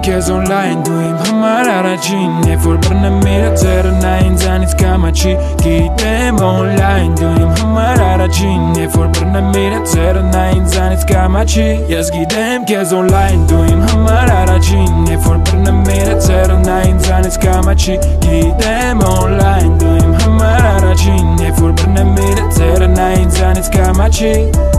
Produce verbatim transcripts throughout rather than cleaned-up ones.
քեզ online դու իմ համար առաջին Երբ որ բռնեմ իրը ձեռն այն ինձանից կամաչի Գիտեմ online դու իմ համար առաջին Երբ որ բռնեմ իրը ձեռն այն ինձանից կամաչի Ես գիտեմ քեզ online դու իմ համար առաջին Երբ որ բռնեմ իրը ձեռն այն ինձանից կամաչի Գիտեմ online դու իմ համար առաջին Երբ որ բռնեմ իրը ձեռն այն ինձանից կամաչի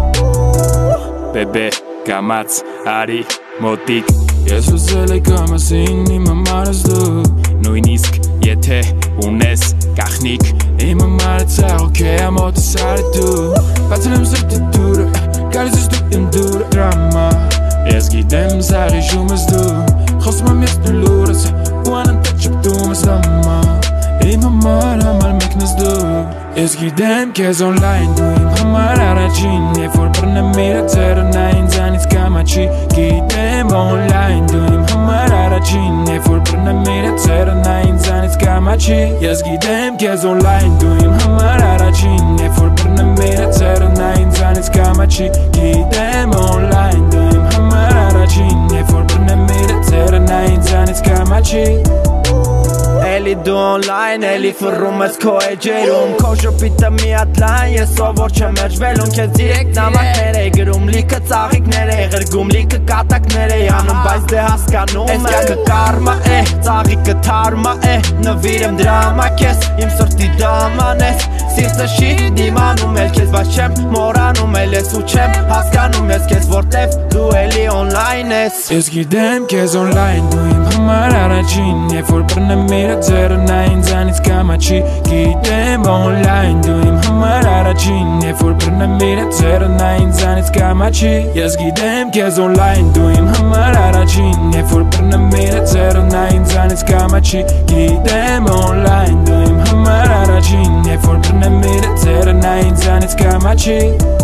Բեբե կամաց արի մոտիկ Ես ուզել եք ամասին իմ համարս դու Նույնիսկ եթե ունես կախնիկ Իմ համարը ծաղոք է ամոտս արի դու Բացել եմ սրտի դուրը Գալիս ես դու իմ դուրը դրամա Ես գիտեմ զաղիշում ես դու Խոսում եմ ես դու լուրս Ու անընդհատ շպտում ես լամա Իմ համար համար մեկն ես դու Ես գիտեմ քեզ online դու իմ համար առաջին Երբ որ բռնեմ իրը ձեռն այն ինձանից կամաչի Գիտեմ online դու իմ համար առաջին Երբ որ բռնեմ իրը ձեռն այն ինձանից կամաչի Ես գիտեմ քեզ online դու իմ համար առաջին Երբ որ բռնեմ իրը ձեռն այն ինձանից կամաչի Գիտեմ online դու իմ համար առաջին Երբ որ բռնեմ իրը ձեռն այն ինձանից կամաչի Էլի դու online, էլի ֆռում ես քո էջերում Քո շփիտը մի հատ լայն, ես սովոր չեմ էրջվելուն Քեզ դիրեկտ նամակներ էի գրում, լիքը ծաղիկներ էի ղրգում Լիքը կատակներ էի անում, բայց դե հասկանում Ես կյանքը կարմա է, ծաղիկը թարմա է Նվիրեմ դրամա քեզ, իմ սրտի դաման ես Սիրտը շի դիմանում էլ քեզ, բայց չեմ մորանում էլ ես ու չեմ Հասկանում ես քեզ, որտև դու էլի online ես Ես գիտեմ քեզ online, դու իմ համար առաջին Երբ որ բռնեմ իրը ձեռն այն ինձանից կամաչի Գիտեմ online դու իմ համար առաջին Երբ որ բռնեմ իրը ձեռն այն ինձանից կամաչի Ես գիտեմ քեզ online դու իմ համար առաջին Երբ որ բռնեմ իրը ձեռն այն ինձանից կամաչի Գիտեմ online դու իմ համար առաջին Երբ որ բռնեմ իրը ձեռն այն ինձանից կամաչի